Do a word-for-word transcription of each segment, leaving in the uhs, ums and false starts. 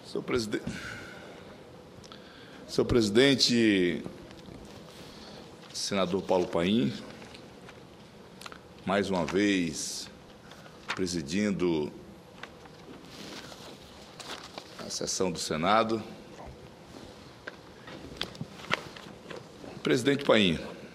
Senhor presidente, senhor presidente, senador Paulo Paim, mais uma vez presidindo a sessão do Senado. Presidente Paim,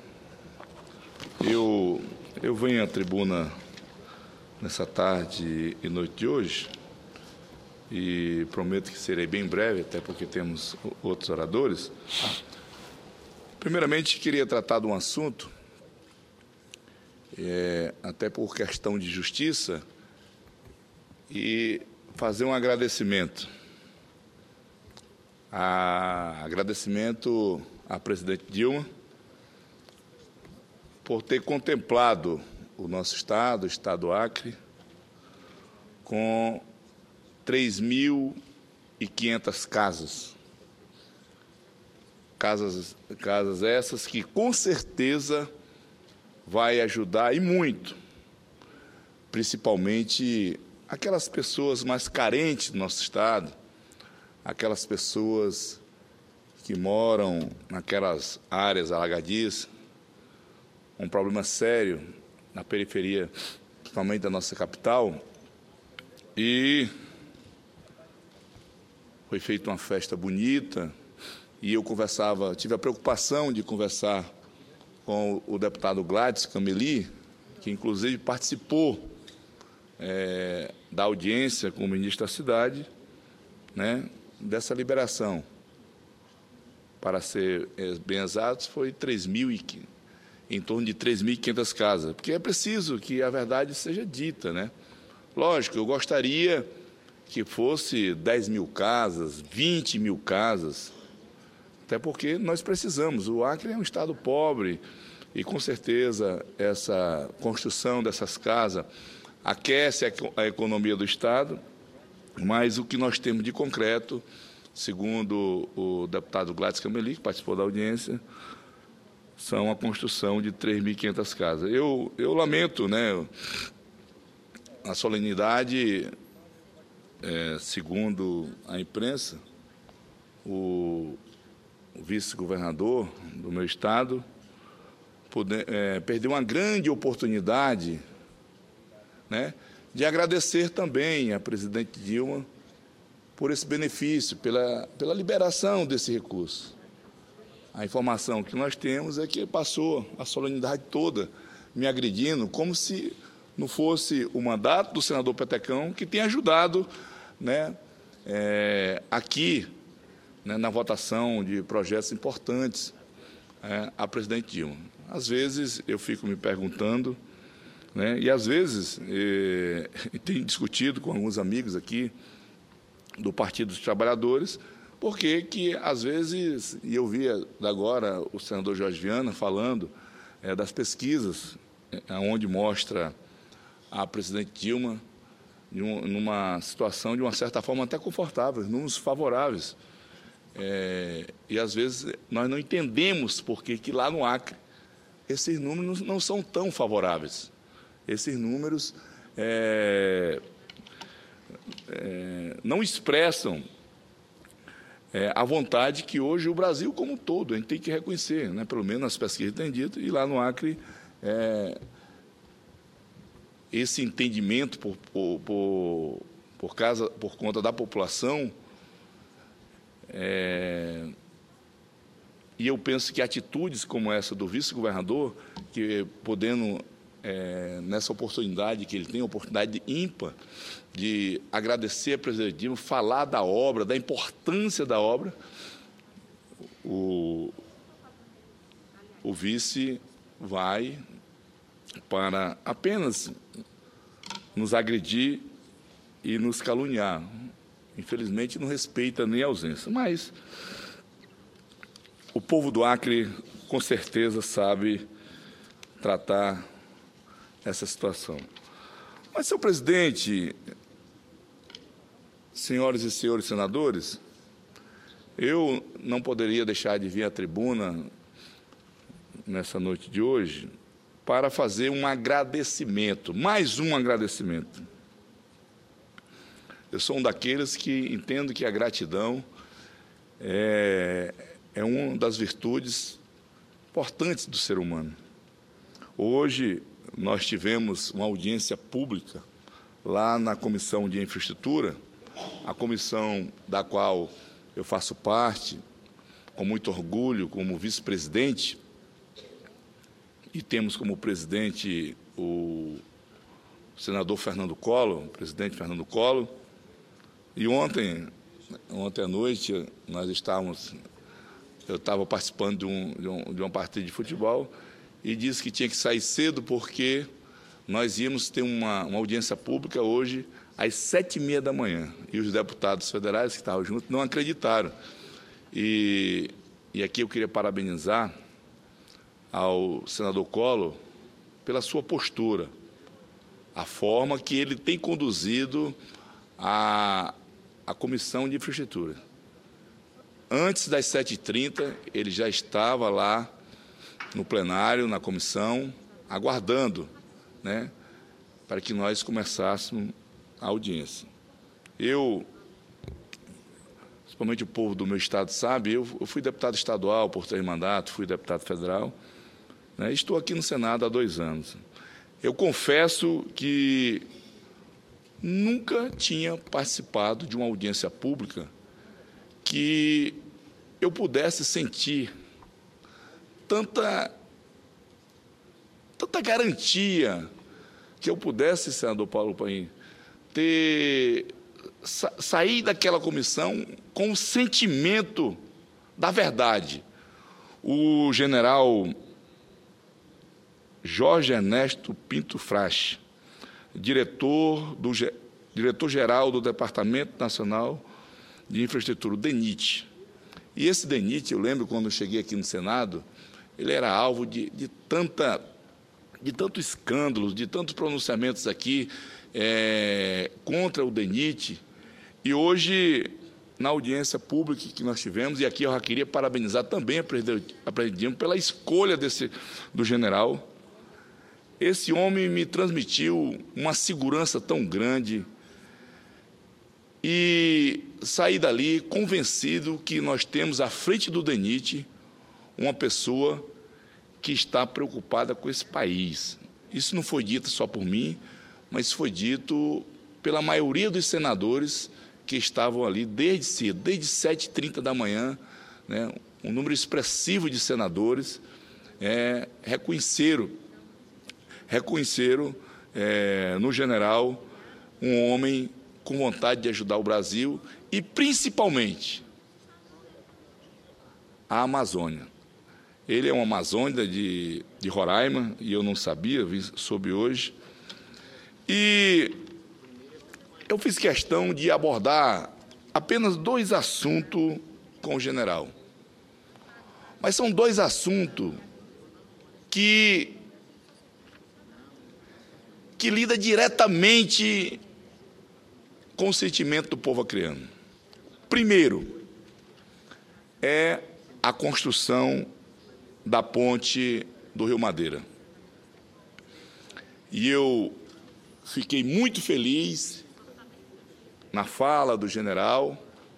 eu, eu venho à tribuna nessa tarde e noite de hoje e prometo que serei bem breve, até porque temos outros oradores. Primeiramente, queria tratar de um assunto, é, até por questão de justiça, e fazer um agradecimento. A, agradecimento à presidente Dilma por ter contemplado o nosso Estado, o Estado do Acre, com três mil e quinhentas casas. Casas, casas essas que, com certeza, vai ajudar, e muito, principalmente aquelas pessoas mais carentes do nosso Estado, aquelas pessoas que moram naquelas áreas alagadiças, um problema sério na periferia, principalmente da nossa capital, e foi feita uma festa bonita, e eu conversava, tive a preocupação de conversar com o deputado Gladys Cameli, que inclusive participou é, da audiência com o ministro da Cidade, né, dessa liberação. Para ser bem exatos, foi três mil e em torno de três mil e quinhentas casas, porque é preciso que a verdade seja dita, né? Lógico, eu gostaria que fosse dez mil casas, vinte mil casas, até porque nós precisamos. O Acre é um estado pobre e, com certeza, essa construção dessas casas aquece a economia do estado, mas o que nós temos de concreto, segundo o deputado Gladys Cameli, que participou da audiência, são a construção de três mil e quinhentas casas. Eu, eu lamento, né, a solenidade, é, segundo a imprensa, o, o vice-governador do meu estado poder, é, perdeu uma grande oportunidade, né, de agradecer também à presidente Dilma por esse benefício, pela, pela liberação desse recurso. A informação que nós temos é que passou a solenidade toda me agredindo, como se não fosse o mandato do senador Petecão que tem ajudado, né, é, aqui, né, na votação de projetos importantes, é, a presidente Dilma. Às vezes eu fico me perguntando, né, e às vezes é, tenho discutido com alguns amigos aqui do Partido dos Trabalhadores, porque que, às vezes, e eu via agora o senador Jorge Viana falando é, das pesquisas, é, onde mostra a presidente Dilma em um, numa situação, de uma certa forma, até confortável, números favoráveis. É, e, às vezes, nós não entendemos por que que lá no Acre esses números não são tão favoráveis. Esses números é, é, não expressam É, a vontade que hoje o Brasil como um todo, a gente tem que reconhecer, né, pelo menos as pesquisas têm dito, e lá no Acre, é, esse entendimento por, por, por, por, causa, por conta da população, é, e eu penso que atitudes como essa do vice-governador, que podendo, é, nessa oportunidade que ele tem, a oportunidade ímpar, de agradecer a presidente Dilma, falar da obra, da importância da obra, o, o vice vai para apenas nos agredir e nos caluniar. Infelizmente, não respeita nem a ausência. Mas o povo do Acre, com certeza, sabe tratar essa situação. Mas, senhor presidente, senhoras e senhores senadores, eu não poderia deixar de vir à tribuna nessa noite de hoje para fazer um agradecimento, mais um agradecimento. eu sou um daqueles que entendo que a gratidão é, é uma das virtudes importantes do ser humano. Hoje, nós tivemos uma audiência pública lá na Comissão de Infraestrutura, a comissão da qual eu faço parte, com muito orgulho, como vice-presidente, e temos como presidente o senador Fernando Collor, o presidente Fernando Collor. E ontem, ontem à noite, nós estávamos, eu estava participando de, um, de, um, de uma partida de futebol e disse que tinha que sair cedo porque nós íamos ter uma, uma audiência pública hoje às sete e meia da manhã. E os deputados federais que estavam juntos não acreditaram. E, e aqui eu queria parabenizar ao senador Collor pela sua postura, a forma que ele tem conduzido a, a Comissão de Infraestrutura. Antes das sete e trinta, ele já estava lá no plenário, na comissão, aguardando, né, para que nós começássemos a audiência. Eu, principalmente o povo do meu estado sabe, eu, eu fui deputado estadual por três mandatos, fui deputado federal, né, estou aqui no Senado há dois anos. Eu confesso que nunca tinha participado de uma audiência pública que eu pudesse sentir tanta, tanta garantia que eu pudesse, senador Paulo Paim, ter sa, sair daquela comissão com o sentimento da verdade. O general Jorge Ernesto Pinto Frasch, diretor do, diretor-geral do Departamento Nacional de Infraestrutura, o DENIT. E esse DENIT, eu lembro quando eu cheguei aqui no Senado, ele era alvo de, de, tanta, de tantos escândalos, de tantos pronunciamentos aqui é, contra o DENIT. E hoje, na audiência pública que nós tivemos, e aqui eu já queria parabenizar também a presidente pela escolha desse, do general. Esse homem me transmitiu uma segurança tão grande e saí dali convencido que nós temos à frente do DENIT uma pessoa que está preocupada com esse país. Isso não foi dito só por mim, mas foi dito pela maioria dos senadores que estavam ali desde cedo, desde sete e trinta da manhã, né, um número expressivo de senadores é, reconheceram, reconheceram é, no general um homem com vontade de ajudar o Brasil e, principalmente, a Amazônia. Ele é um amazônida de, de Roraima, e eu não sabia, soube hoje. E eu fiz questão de abordar apenas dois assuntos com o general. Mas são dois assuntos que, que lidam diretamente com o sentimento do povo acreano. Primeiro, é a construção da ponte do Rio Madeira. E eu fiquei muito feliz na fala do general,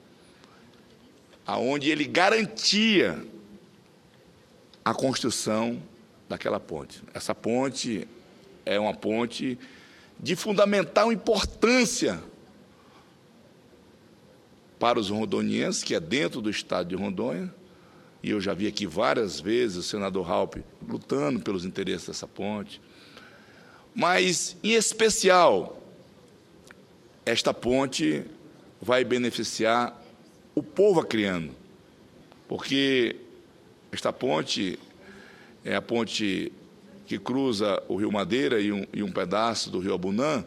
aonde ele garantia a construção daquela ponte. Essa ponte é uma ponte de fundamental importância para os rondonienses, que é dentro do estado de Rondônia, e eu já vi aqui várias vezes o senador Raupp lutando pelos interesses dessa ponte, mas, em especial, esta ponte vai beneficiar o povo acreano, porque esta ponte é a ponte que cruza o Rio Madeira e um, e um pedaço do Rio Abunã,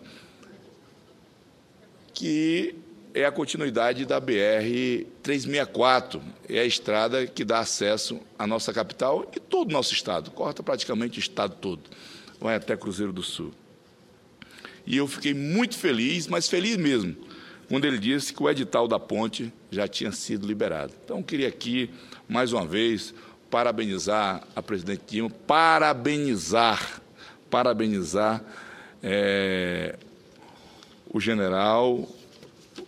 que é a continuidade da B R trezentos e sessenta e quatro, é a estrada que dá acesso à nossa capital e todo o nosso estado, corta praticamente o estado todo, vai até Cruzeiro do Sul. E eu fiquei muito feliz, mas feliz mesmo, quando ele disse que o edital da ponte já tinha sido liberado. Então, eu queria aqui, mais uma vez, parabenizar a presidente Dilma, parabenizar, parabenizar é, o general,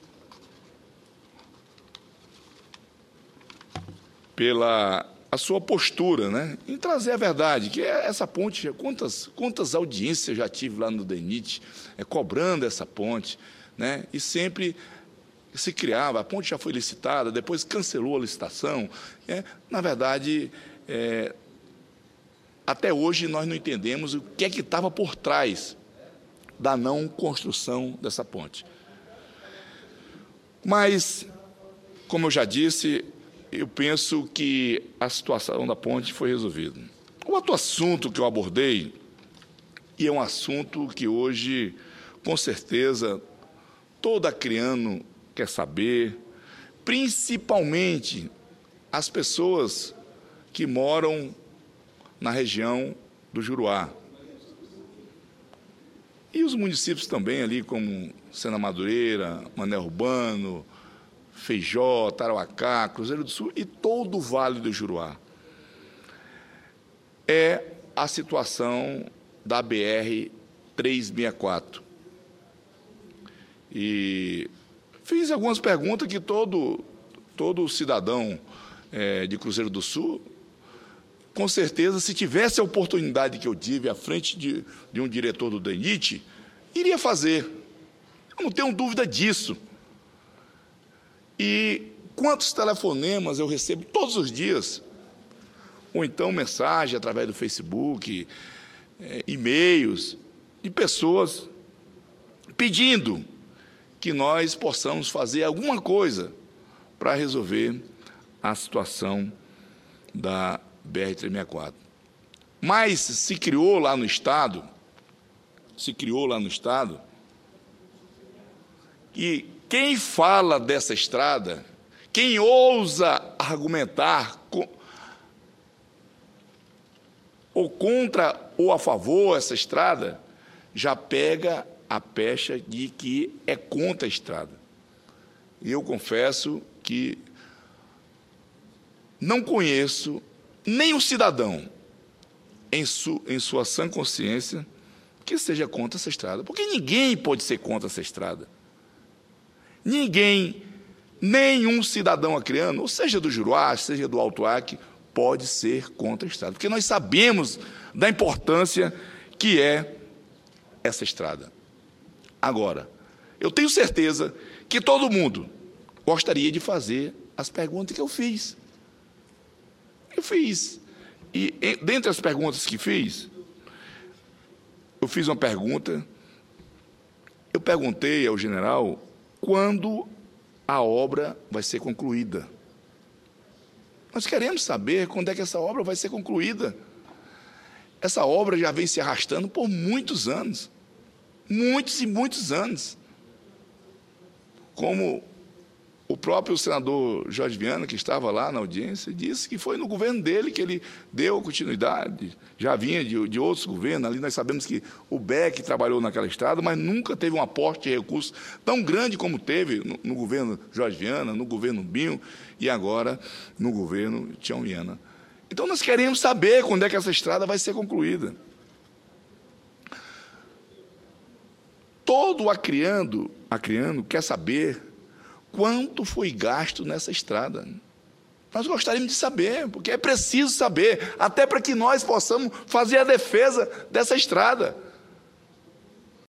pela a sua postura, né, em trazer a verdade, que é essa ponte, quantas, quantas audiências eu já tive lá no DENIT, é, cobrando essa ponte, né, e sempre se criava, a ponte já foi licitada, depois cancelou a licitação. É, na verdade, é, até hoje nós não entendemos o que é que estava por trás da não construção dessa ponte. Mas, como eu já disse, eu penso que a situação da ponte foi resolvida. O outro assunto que eu abordei, e é um assunto que hoje, com certeza, todo acreano quer saber, principalmente as pessoas que moram na região do Juruá. E os municípios também ali, como Sena Madureira, Mané Urbano, Feijó, Tarauacá, Cruzeiro do Sul e todo o Vale do Juruá. É a situação da B R trezentos e sessenta e quatro. E fiz algumas perguntas que todo, todo cidadão é, de Cruzeiro do Sul, com certeza, se tivesse a oportunidade que eu tive à frente de, de um diretor do DENIT, iria fazer. Eu não tenho dúvida disso. E quantos telefonemas eu recebo todos os dias, ou então mensagem através do Facebook, é, e-mails, de pessoas pedindo que nós possamos fazer alguma coisa para resolver a situação da B R trezentos e sessenta e quatro. Mas se criou lá no Estado, se criou lá no Estado, que quem fala dessa estrada, quem ousa argumentar com, ou contra ou a favor essa estrada, já pega a pecha de que é contra a estrada. E eu confesso que não conheço nenhum cidadão em, su, em sua sã consciência que seja contra essa estrada, porque ninguém pode ser contra essa estrada. Ninguém, nenhum cidadão acreano, ou seja do Juruá, seja do Alto Acre, pode ser contra a estrada, porque nós sabemos da importância que é essa estrada. Agora, eu tenho certeza que todo mundo gostaria de fazer as perguntas que eu fiz. Eu fiz. E, dentre as perguntas que fiz, eu fiz uma pergunta, eu perguntei ao general quando a obra vai ser concluída. Nós queremos saber quando é que essa obra vai ser concluída. Essa obra já vem se arrastando por muitos anos. Muitos e muitos anos. Como o próprio senador Jorge Viana, que estava lá na audiência, disse que foi no governo dele que ele deu continuidade. Já vinha de, de outros governos. Ali nós sabemos que o B E C trabalhou naquela estrada, mas nunca teve um aporte de recursos tão grande como teve no, no governo Jorge Viana, no governo Binho e agora no governo Tião Viana. Então, nós queremos saber quando é que essa estrada vai ser concluída. Todo acreano, acreano quer saber quanto foi gasto nessa estrada. Nós gostaríamos de saber, porque é preciso saber, até para que nós possamos fazer a defesa dessa estrada.